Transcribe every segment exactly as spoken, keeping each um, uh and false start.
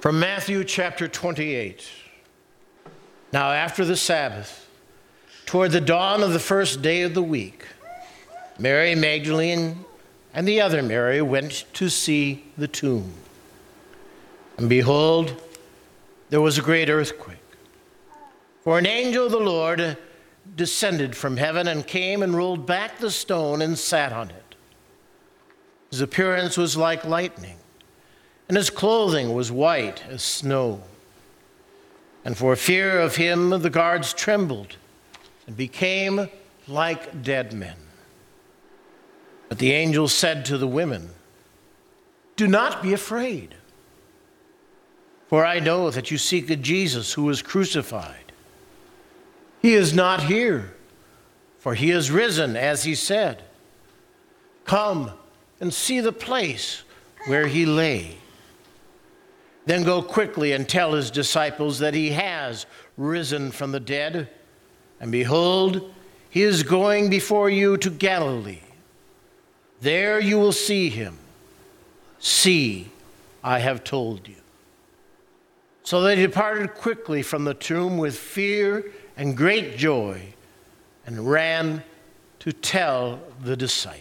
From Matthew chapter twenty-eight. Now after the Sabbath, toward the dawn of the first day of the week, Mary Magdalene and the other Mary went to see the tomb. And behold, there was a great earthquake. For an angel of the Lord descended from heaven and came and rolled back the stone and sat on it. His appearance was like lightning, and his clothing was white as snow. And for fear of him, the guards trembled and became like dead men. But the angel said to the women, "Do not be afraid, for I know that you seek a Jesus who was crucified. He is not here, for he is risen, as he said. Come and see the place where he lay. Then go quickly and tell his disciples that he has risen from the dead. And behold, he is going before you to Galilee. There you will see him. See, I have told you." So they departed quickly from the tomb with fear and great joy and ran to tell the disciples.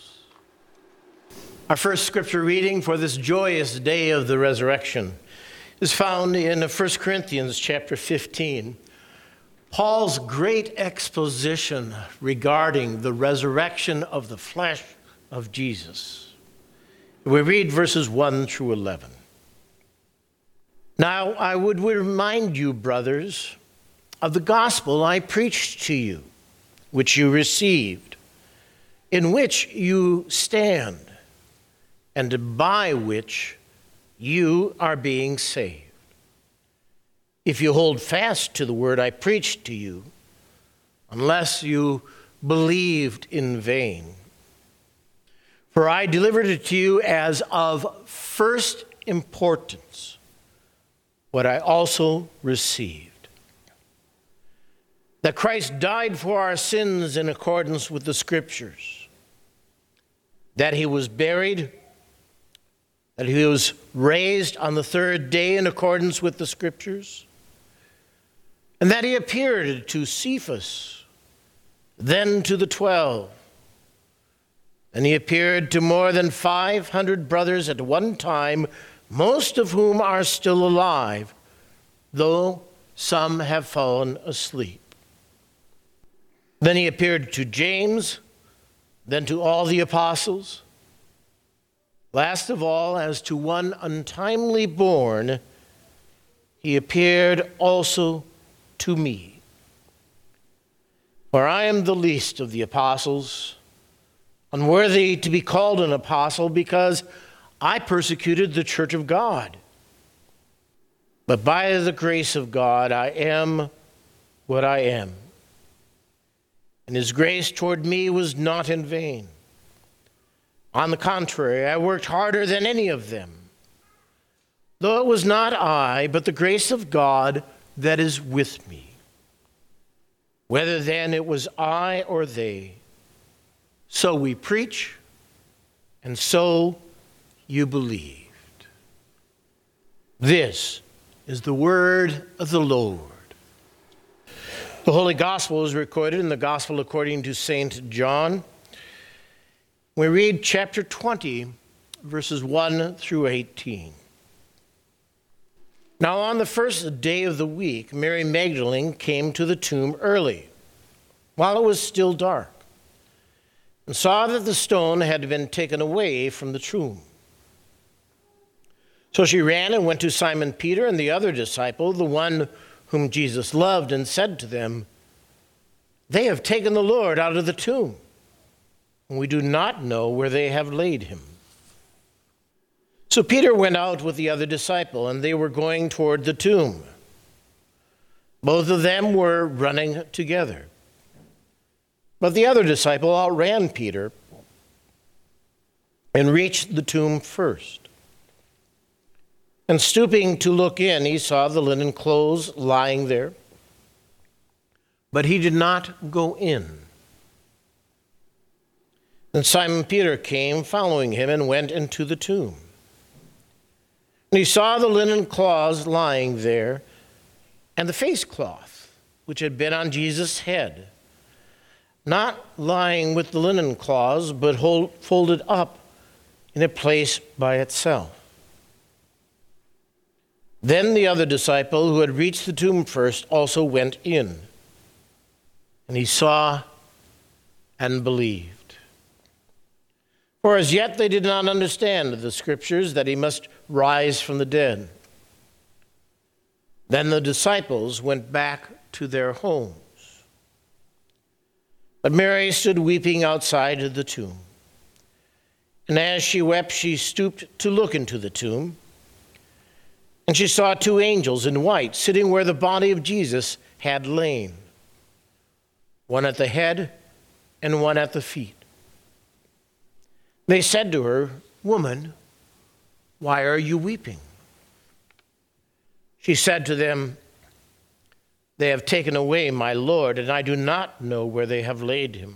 Our first scripture reading for this joyous day of the resurrection is found in First Corinthians chapter fifteen. Paul's great exposition regarding the resurrection of the flesh of Jesus. We read verses one through eleven. "Now I would remind you, brothers, of the gospel I preached to you, which you received, in which you stand, and by which you are being saved, if you hold fast to the word I preached to you, unless you believed in vain. For I delivered it to you as of first importance, what I also received: that Christ died for our sins in accordance with the Scriptures, that he was buried, that he was raised on the third day in accordance with the Scriptures, and that he appeared to Cephas, then to the twelve. And he appeared to more than five hundred brothers at one time, most of whom are still alive, though some have fallen asleep. Then he appeared to James, then to all the apostles. Last of all, as to one untimely born, he appeared also to me. For I am the least of the apostles, unworthy to be called an apostle, because I persecuted the church of God. But by the grace of God, I am what I am. And his grace toward me was not in vain. On the contrary, I worked harder than any of them, though it was not I, but the grace of God that is with me. Whether then it was I or they, so we preach, and so you believed." This is the word of the Lord. The Holy Gospel is recorded in the Gospel according to Saint John. We read chapter twenty, verses one through eighteen. "Now on the first day of the week, Mary Magdalene came to the tomb early, while it was still dark, and saw that the stone had been taken away from the tomb. So she ran and went to Simon Peter and the other disciple, the one whom Jesus loved, and said to them, 'They have taken the Lord out of the tomb, and we do not know where they have laid him.' So Peter went out with the other disciple, and they were going toward the tomb. Both of them were running together. But the other disciple outran Peter and reached the tomb first. And stooping to look in, he saw the linen clothes lying there, but he did not go in. Then Simon Peter came following him and went into the tomb. And he saw the linen cloths lying there, and the face cloth, which had been on Jesus' head, not lying with the linen cloths, but hold, folded up in a place by itself. Then the other disciple who had reached the tomb first also went in, and he saw and believed. For as yet they did not understand the scriptures that he must rise from the dead. Then the disciples went back to their homes. But Mary stood weeping outside of the tomb. And as she wept, she stooped to look into the tomb. And she saw two angels in white sitting where the body of Jesus had lain, one at the head and one at the feet. They said to her, "Woman, why are you weeping?" She said to them, "They have taken away my Lord, and I do not know where they have laid him."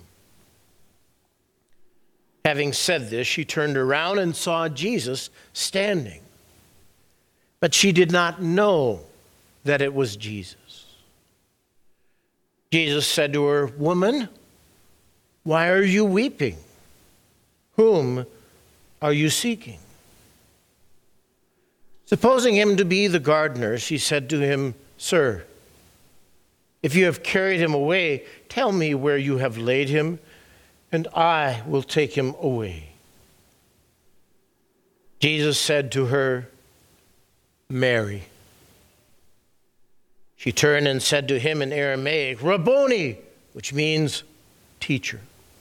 Having said this, she turned around and saw Jesus standing. But she did not know that it was Jesus. Jesus said to her, "Woman, why are you weeping? Whom are you seeking?" Supposing him to be the gardener, she said to him, "Sir, if you have carried him away, tell me where you have laid him, and I will take him away." Jesus said to her, "Mary." She turned and said to him in Aramaic, "Rabboni," which means teacher.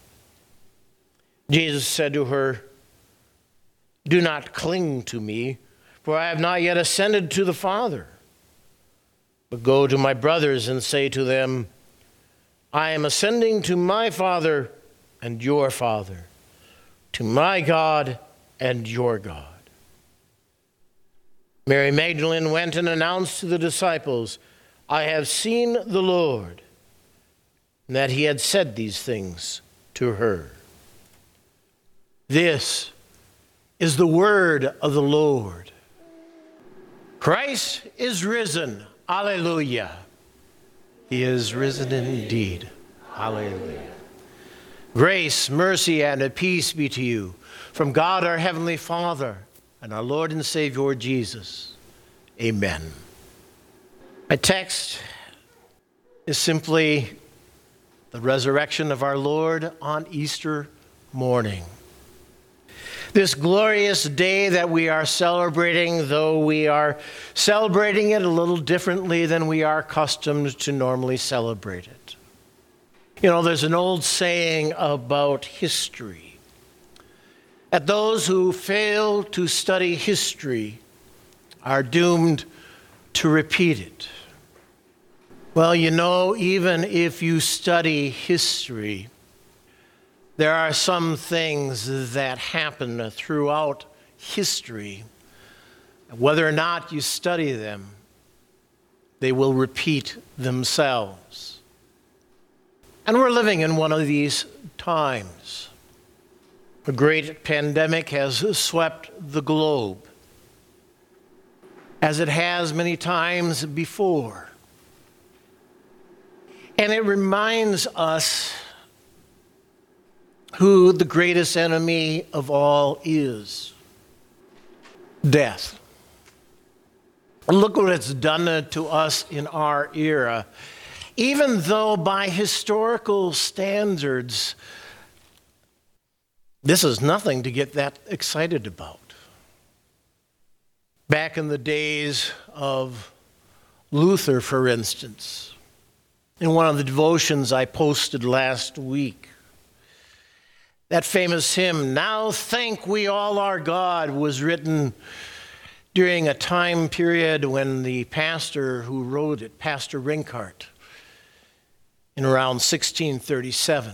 Jesus said to her, "Do not cling to me, for I have not yet ascended to the Father. But go to my brothers and say to them, I am ascending to my Father and your Father, to my God and your God." Mary Magdalene went and announced to the disciples, "I have seen the Lord," and that he had said these things to her. This is the word of the Lord. Christ is risen. Alleluia. He is risen indeed. Alleluia. Grace, mercy, and a peace be to you from God our Heavenly Father and our Lord and Savior Jesus. Amen. My text is simply the resurrection of our Lord on Easter morning. This glorious day that we are celebrating, though we are celebrating it a little differently than we are accustomed to normally celebrate it. You know, there's an old saying about history, that those who fail to study history are doomed to repeat it. Well, you know, even if you study history, there are some things that happen throughout history. Whether or not you study them, they will repeat themselves. And we're living in one of these times. A great pandemic has swept the globe, as it has many times before. And it reminds us who the greatest enemy of all is: death. Look what it's done to us in our era. Even though by historical standards, this is nothing to get that excited about. Back in the days of Luther, for instance, in one of the devotions I posted last week, that famous hymn, "Now Thank We All Our God," was written during a time period when the pastor who wrote it, Pastor Rinkart, in around sixteen thirty-seven,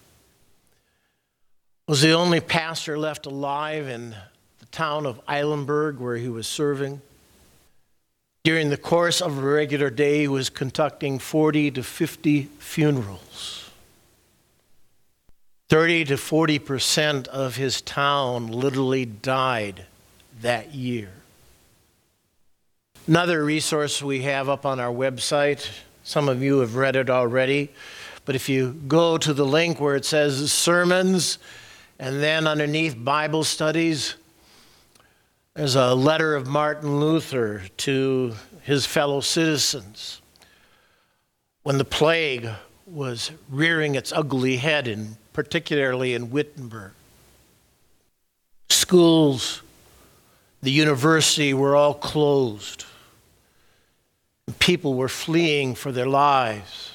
was the only pastor left alive in the town of Eilenburg where he was serving. During the course of a regular day, he was conducting forty to fifty funerals. thirty to forty percent of his town literally died that year. Another resource we have up on our website, some of you have read it already, but if you go to the link where it says sermons and then underneath Bible studies, there's a letter of Martin Luther to his fellow citizens when the plague was rearing its ugly head, in, particularly in Wittenberg. Schools, the university were all closed. People were fleeing for their lives.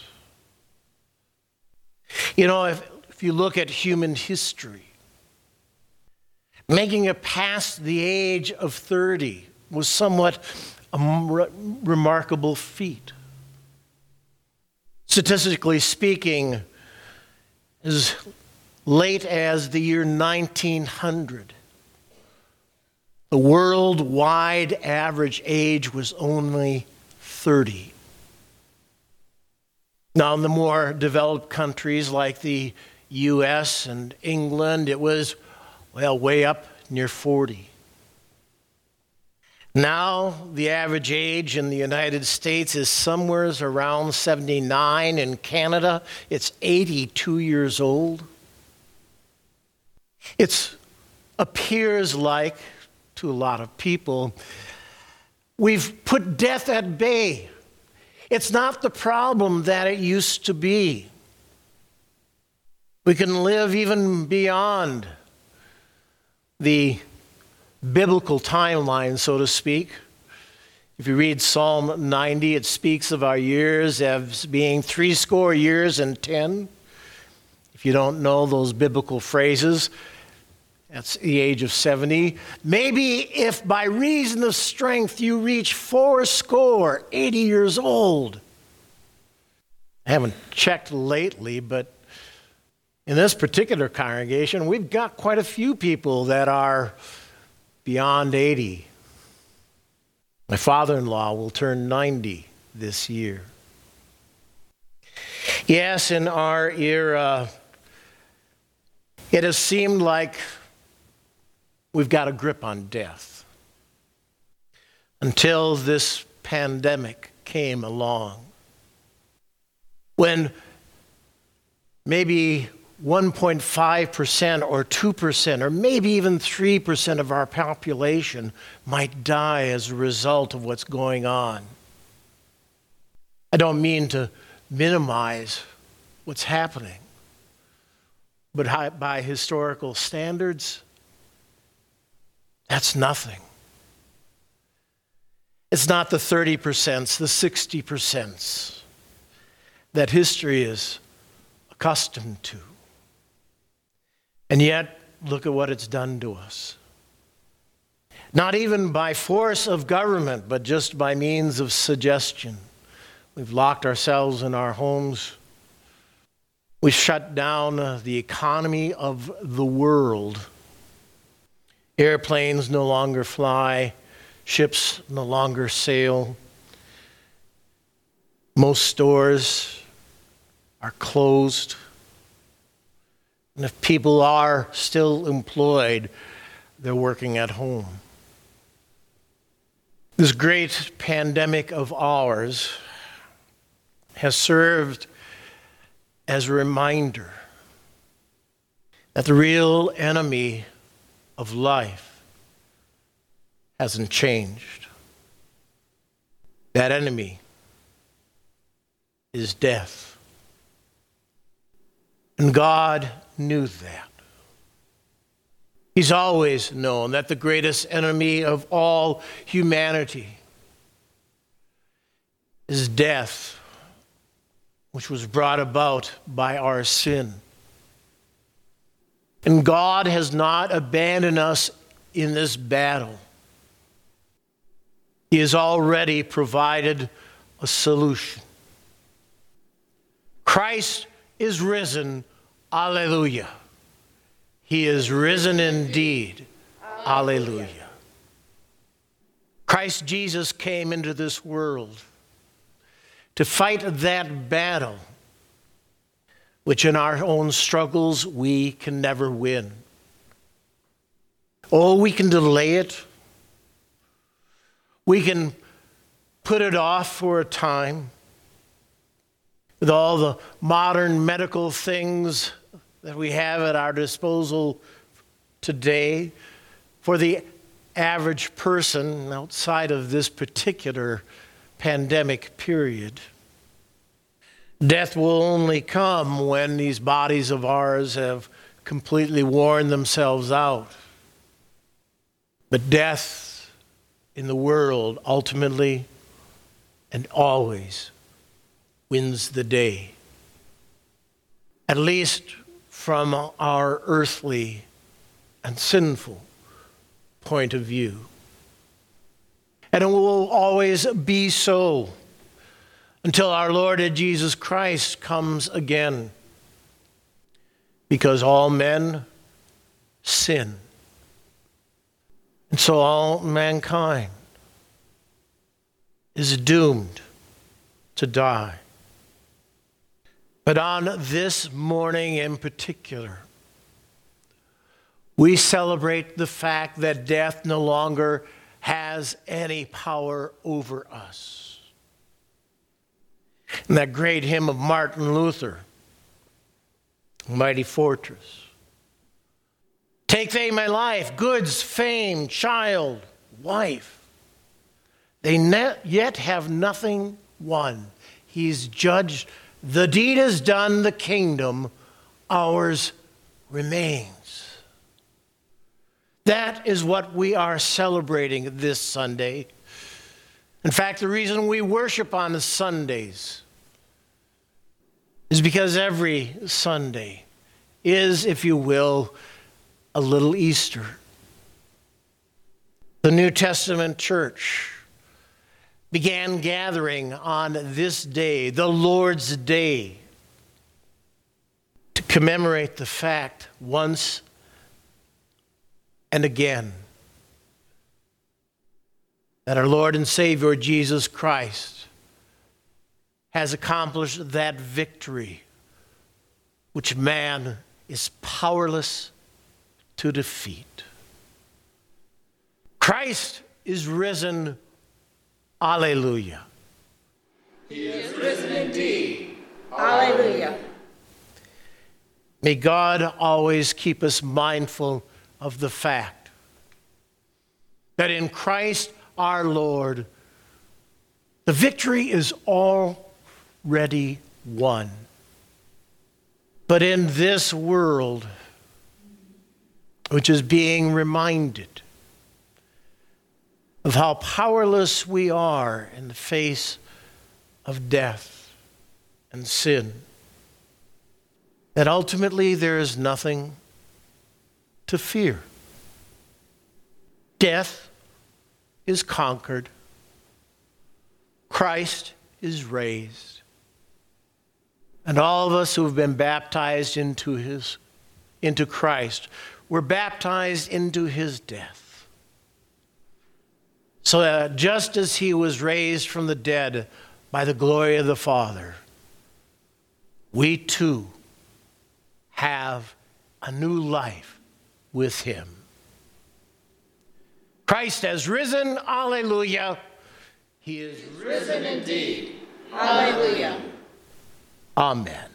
You know, if, if you look at human history, making it past the age of thirty was somewhat a re- remarkable feat. Statistically speaking, as late as the year nineteen hundred, the worldwide average age was only thirty. Now, in the more developed countries like the U S and England, it was, well, way up near forty. Now, the average age in the United States is somewhere around seventy-nine. In Canada, it's eighty-two years old. It appears like, to a lot of people, we've put death at bay. It's not the problem that it used to be. We can live even beyond the biblical timeline, so to speak. If you read Psalm ninety, it speaks of our years as being three score years and ten. If you don't know those biblical phrases, that's the age of seventy. Maybe if by reason of strength you reach four score, eighty years old. I haven't checked lately, but in this particular congregation, we've got quite a few people that are beyond eighty. My father-in-law will turn ninety this year. Yes, in our era, it has seemed like we've got a grip on death until this pandemic came along, when maybe one point five percent or two percent or maybe even three percent of our population might die as a result of what's going on. I don't mean to minimize what's happening, but by historical standards, that's nothing. It's not the thirty percent, the sixty percent that history is accustomed to. And yet, look at what it's done to us. Not even by force of government, but just by means of suggestion. We've locked ourselves in our homes. We've shut down uh, the economy of the world. Airplanes no longer fly. Ships no longer sail. Most stores are closed. And if people are still employed, they're working at home. This great pandemic of ours has served as a reminder that the real enemy of life hasn't changed. That enemy is death. And God knew that. He's always known that the greatest enemy of all humanity is death, which was brought about by our sin. And God has not abandoned us in this battle. He has already provided a solution. Christ is risen. Alleluia. He is risen indeed. Alleluia. Christ Jesus came into this world to fight that battle which in our own struggles we can never win. Oh, we can delay it. We can put it off for a time. With all the modern medical things that we have at our disposal today, for the average person outside of this particular pandemic period, death will only come when these bodies of ours have completely worn themselves out. But death in the world ultimately and always wins the day, at least from our earthly and sinful point of view. And it will always be so until our Lord Jesus Christ comes again, because all men sin. And so all mankind is doomed to die. But on this morning in particular, we celebrate the fact that death no longer has any power over us. In that great hymn of Martin Luther, Mighty Fortress, take they my life, goods, fame, child, wife, they net yet have nothing won. He's judged, the deed is done, the kingdom ours remains. That is what we are celebrating this Sunday. In fact, the reason we worship on the Sundays is because every Sunday is, if you will, a little Easter. The New Testament church began gathering on this day, the Lord's Day, to commemorate the fact once and again that our Lord and Savior Jesus Christ has accomplished that victory which man is powerless to defeat. Christ is risen. Alleluia. He is risen indeed. Alleluia. May God always keep us mindful of the fact that in Christ our Lord, the victory is already won. But in this world, which is being reminded of how powerless we are in the face of death and sin, that ultimately there is nothing to fear. Death is conquered. Christ is raised. And all of us who have been baptized into his, into Christ, were baptized into his death. So that just as he was raised from the dead by the glory of the Father, we too have a new life with him. Christ has risen, alleluia. He is risen indeed, alleluia. Amen.